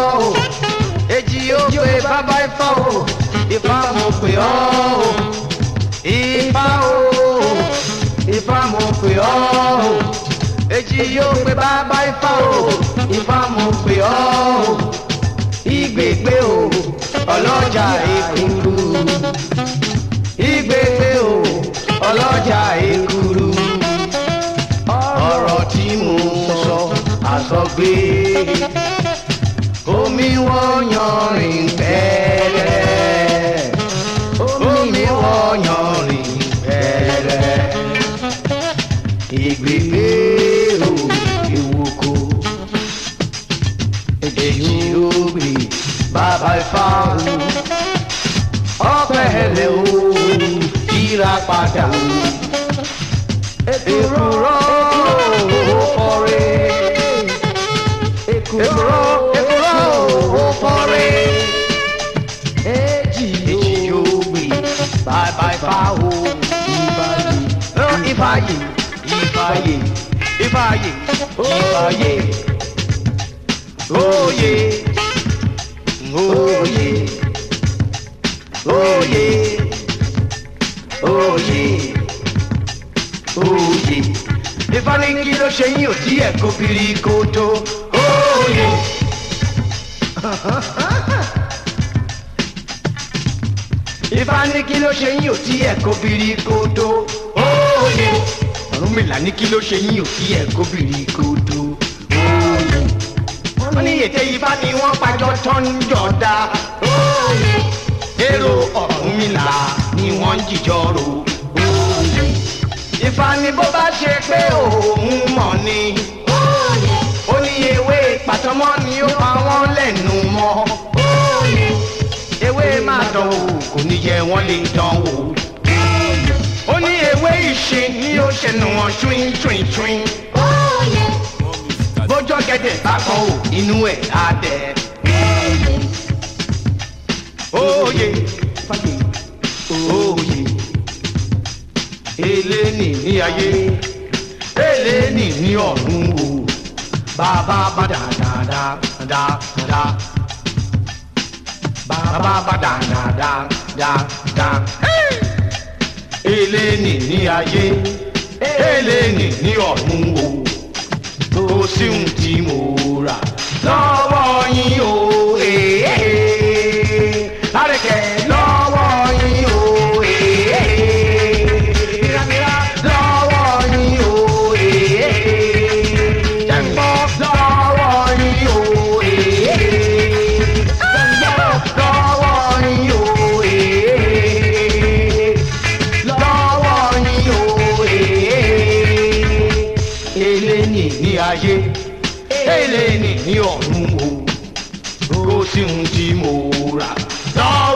ọ́ o èjì ó pé bàbá Ifá o Ifá mo pè ọ́ o Ifá o Ifá mo pè ọ́ o èjì ó pé bàbá Ifá o Ifá mo pè ọ́ o ìgbègbè o ọlọ́jà èkúrú ìgbègbè o ọlọ́jà èkúrú ọ̀rọ̀ tí mo sọ àsọgbé omi wọ́nyọ̀rìn pẹ́ẹ́rẹ́ omi wọ́nyọ̀rìn pẹ́ẹ́rẹ́ ìgbègbè o ìwòkó èjì ògbè bàbá Ifá o ọ̀pẹ̀lẹ̀ o kíra padà o èkúrọ́ òfòrè èkúrọ́ òfòrè èjì ògbè bàbá Ifá o Ifáyè Ifáyè Ifáyè Ifáyè oyè oyè oyè oyè oyè Ifá ní kí ló ṣe yín ò tí ẹ̀ kó biri kó tó oyè. Ifá ní kí ló ṣe yín ò tí ẹ̀ kó biri kó tó oyè. Ọ̀rúnmìlà ní kí ló ṣe yín ò tí ẹ̀ kó biri kó tó oyè. Wọ́n ní ète Ifá ni wọ́n pàjọ tán jọ̀dá oyè. Èrò Ọ̀rúnmìlà ni wọ́n ń jìjọ rò oyè. Ifá ni bó bá ṣe pé òun mọ̀ ni ó ní ewé pàtọ́mọ́ ni ó pa wọ́n lẹ́nu mọ́ ewé máa dán wò kò ní yẹ wọ́n lè dán wò ó ní ewé ìṣin ni ó ṣẹnu wọn twin twin twin bójọ́ gẹ́gẹ́ bá kan ò inú ẹ̀ á dẹ̀ oyè oyè eléni ní ayé eléni ní ọ̀run o bàbá bá dáadáa bàbá bá dáadáa eléni ní ayé eléni ní ọ̀run o tó sí ohun tí mo rà lọ́wọ́ yín o àrẹ̀kẹ́ lọ́wọ́ yín o ayé eléni ní ọ̀run o kò sí ohun tí mo rà lọ́wọ́.